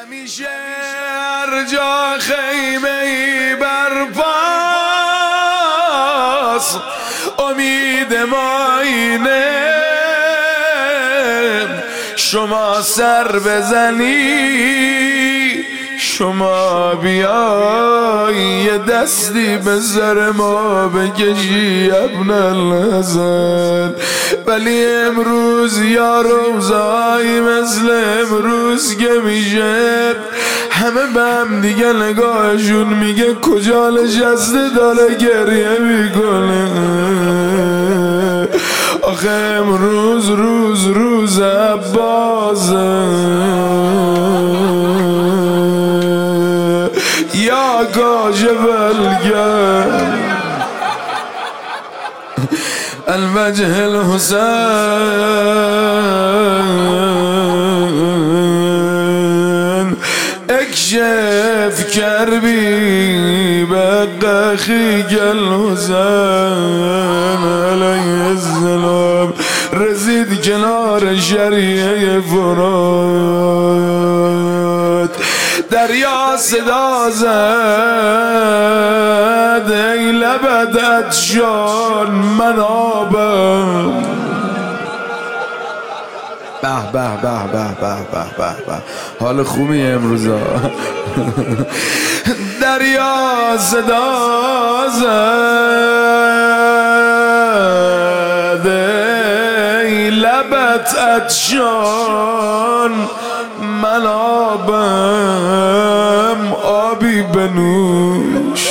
همیشه هر جا خیمه ای برپاست امید ما اینه شما سر بزنی شما بیایی یه دستی به سر ما بکشی ابن الحسن. ولی امروز یا روزایی مثل امروز که میشه همه به هم دیگه نگاهشون میگه کجا نشسته داره گریه میکنه. آخه امروز روز عباسه یا کاشف الگم الوجه الحسین اکشف کربی بقخیک الحسین علیه السلام رسید کنار شریعه فرات دریا صدا زد ای لبت عطشان من آبم. به به به به به به به به حال خوبی امروزا. دریا صدا زد ای لبت عطشان من آبم آبی بنوش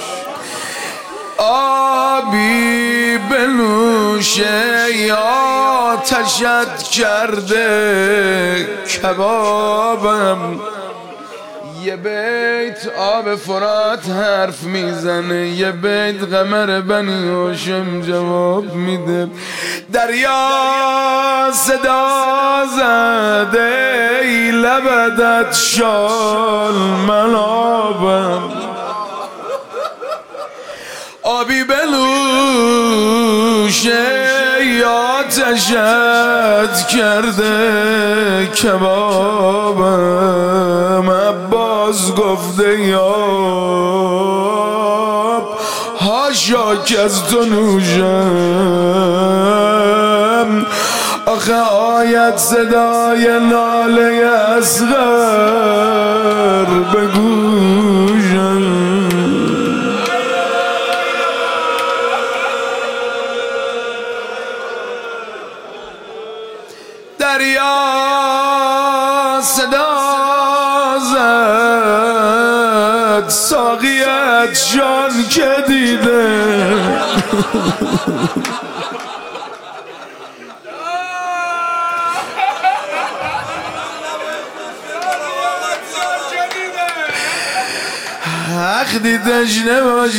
آبی بنوش ای آتشت کرده کبابم. یه بیت آب فرات حرف میزنه یه بیت قمر بنی هاشم جواب میده. دریا صدا زده ای لبت شال من آبم آبی بلوشه یا آتشت کرده کبابم. عباس گفته یاب هاشا که از تو نوشم. آخه آید صدای ناله اصغر به گوشم. دریا صدا زد ساقیت جان که دیده وقتی تشنه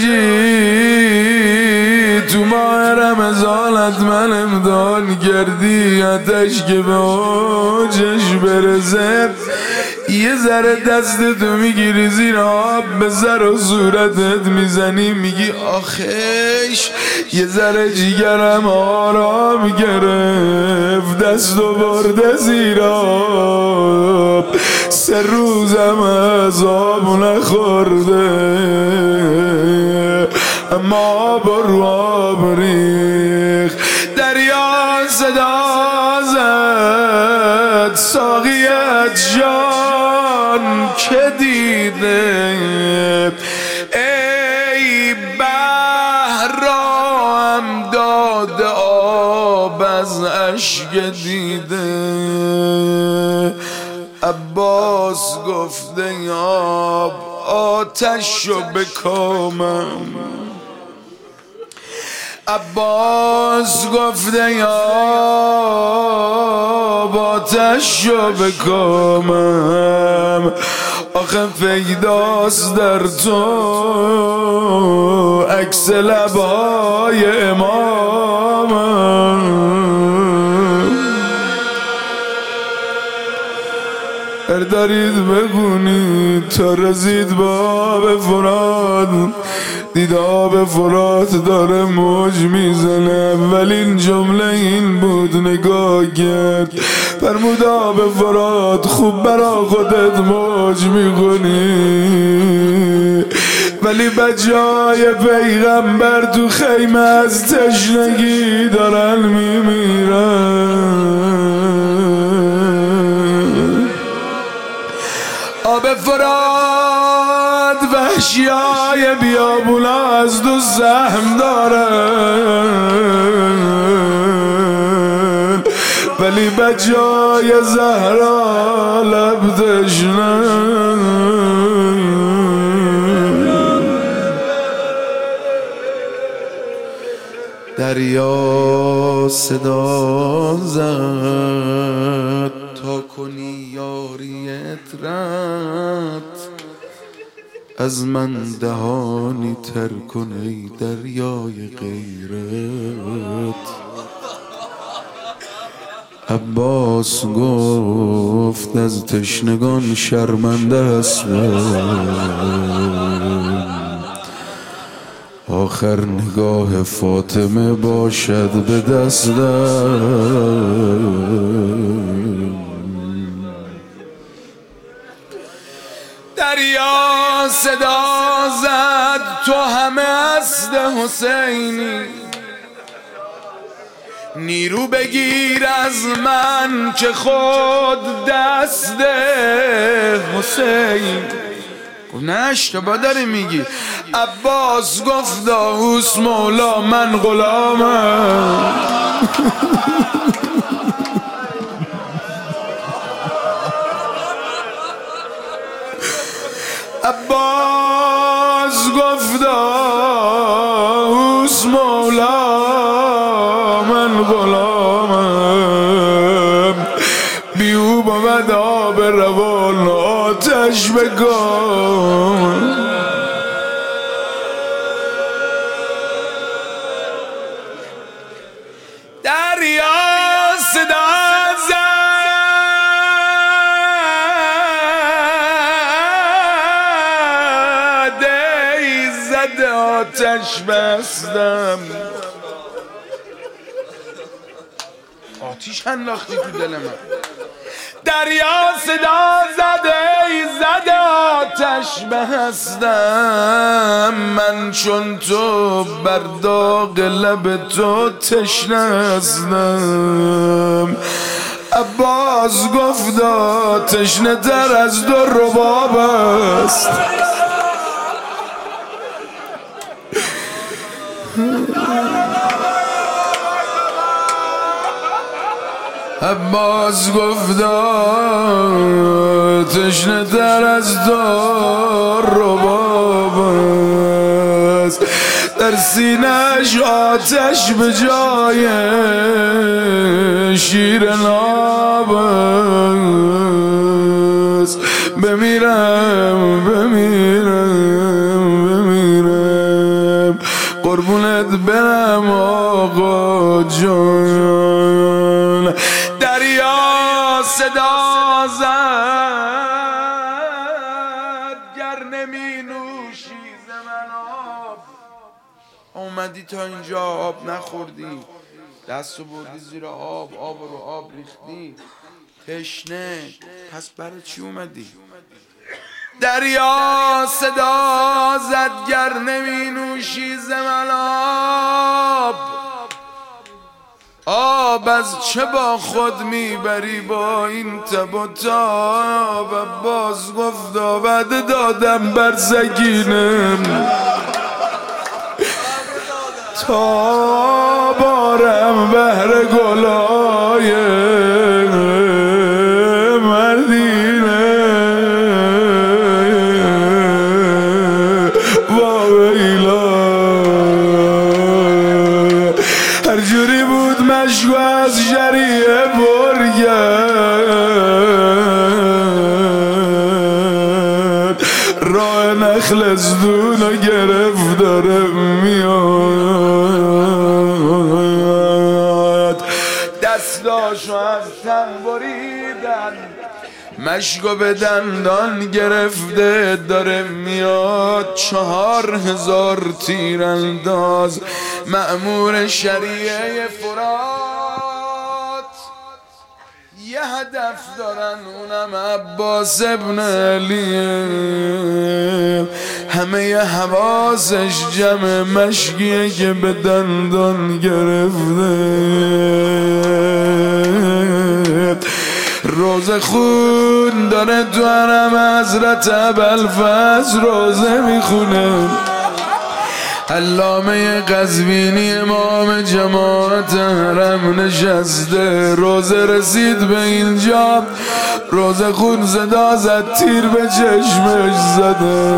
باشی تو ماه رمضانت من امتحان کردی آتش که به اوجش برسه یه ذره دستتو میگیری زیر آب به سر و صورتت میزنی میگی آخش یه ذره جیگرم آرام گرفت دستو برده زیر آب 3 روزم عذاب نخورده اما برو آب ریخ. دریا صدا زد ساقیت جان که دیده ای بحرام داد آب از اشک دیده. عباس گفته آب آتش رو بکامم. عباس گفته یا آتش رو بکامم. آخه پیداست در تو عکس لبای امامم. اگر دارید بگونید تا رسید باب فرات، دید آب فرات داره موج میزنه. اولین جمله این بود نگاه کرد، فرمود آب فرات خوب برا خودت موج میکنی، ولی بجای پیغمبر تو خیمه از تشنگی دارن میمیرن. آب فرات وحشیای بیابونا از دو سهم دارن، ولی بجای زهرا لب تشنن. دریا صدا زد تا کنی یاریت رد، از من دهانی تر کن ای دریای غیرت. عباس گفت از تشنگان شرمنده هستم، آخر نگاه فاطمه باشد به دستم. دریا صدا زد تو همه اسد حسینی، نیرو بگیر از من که خود دست حسین. نه اشتباه داری میگی. عباس گفت داووس مولا من غلامم. عباس گفت داووس مولا من غلامم، بیو بود آب روان آتش بگام. دریا صدا زد ای زده آتش بستم. آتیش انداختی تو دل من. دریا صدا زد ای زده آتش بستم، من چون تو بر داغ لب تو تشنه هستم. عباس گفت تشنه تر از دو رباب است. عباس گفت تشنه تر از دو رباب است، در سینه‌اش آتش به جای شیر ناب است. بمیرم بمیرم بمیرم قربونت برم آقا جان. دریا صدا زد گر نمی نوشی ز من آب. اومدی تا اینجا آب نخوردی، دستو بردی زیر آب، آب رو آب ریختی، تشنه، پس برای چی اومدی؟ دریا صدا زد گر نمی نوشی ز من آب، آب از چه با خود میبری با این تب و تاب. عباس گفت وعده دادم بر سکینم تا بارم بهر گلای مدینه. واویلا هر جوری بود مشکو از جریه برگرد، راه نخل از دونو گرفت داره میاد. دستاشو از تن بریدن مشکو به دندان گرفته داره میاد 4000 تیرانداز مأمور شریعه فرات یه هدف دارن اونم عباس ابن علیه همه ی حواسش جمع مشکیه که به دندان گرفته روزه خون داره تو حرم حضرت ابوالفضل روزه میخونه علامه قزوینی امام جماعت حرم نشسته روزه رسید به اینجا روزه خون صدا زد تیر به چشمش زده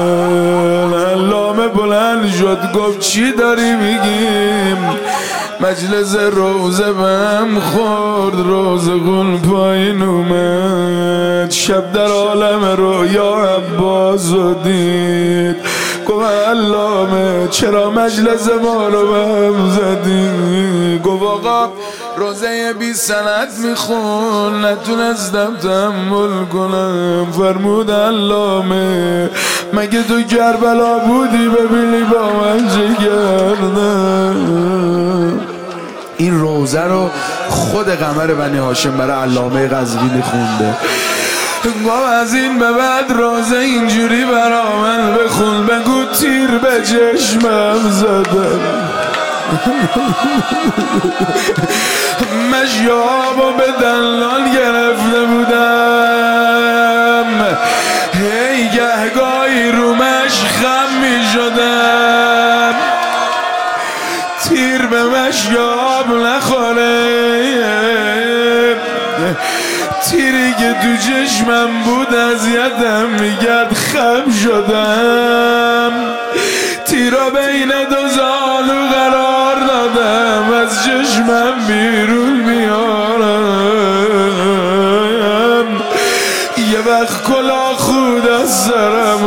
علامه بلند شد گفت چی داری میگیم مجلس روزه بهم خورد روزه خون پایین اومد شب در عالم رویا عباس رو دید گفت علامه چرا مجلس ما رو بهم زدی گفت آقا روزه بی سند میخون نتونستم تحمل کنم فرمود علامه مگه تو کربلا بودی ببینی با من چه کردم این روزه رو خود قمر بنی هاشم برای علامه قزوینی خونده گفت از این به بعد روزه اینجوری برا من بخون بگو تیر به چشمم زدم مشیابو به دلال گرفته بودم هی گهگاهی رو خم می شدم تیر به مشیاب نخوره تیری که تو چشمم بود اذیتم میگرد خم شدم تیرا بین دو زانو قرار دادم از چشمم بیرون میارم یه وقت کلا خود از سرم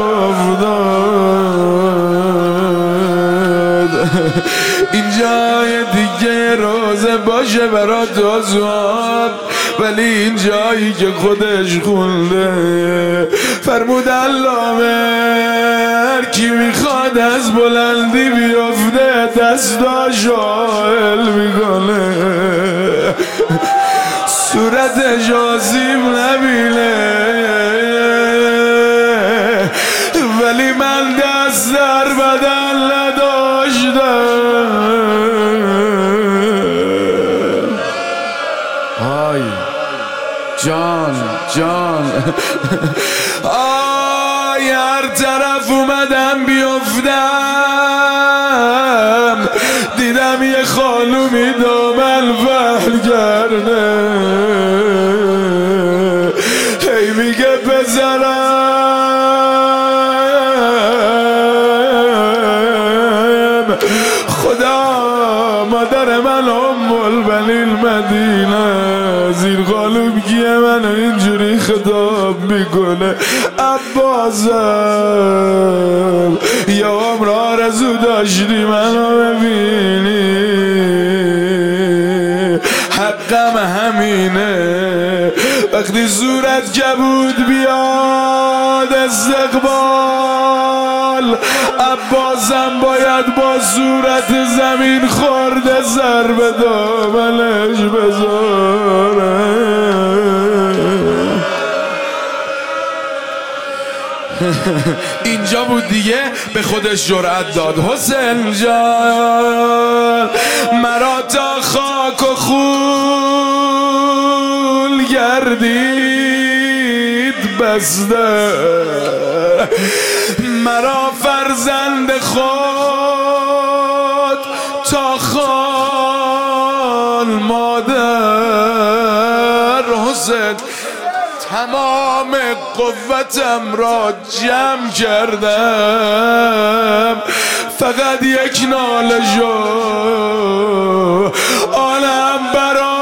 افتاد اینجای دیگه روزه باشه برا تو زواد ولی این جایی که خودش خونده فرمود علامه کی میخواد از بلندی بیفته دستاش حائل میکنه صورتش آسیب نبینه ولی من دست در بدن نداشتم جان آی هر طرف اومدم بیفتم دیدم یه خانومی دامن وحل کرده هی میگه پسرم خدا مادر من البنین مدینه زیر خانوم کیه منو اینجوری خطاب میکنه عباسم یا عمر آرزو داشتی منو ببینی حقم همینه وقتی صورت کبود بیاد استقبال عباسم باید با صورت زمین خورده سر به دامنش بذاره اینجا بود دیگه به خودش جرأت داد حسین جان مرا تا خاک و خون گردید بسته مرا فرزند خود تا خان مادر حسین تمام قوتم را جمع کردم فقط یک ناله شو آنم برای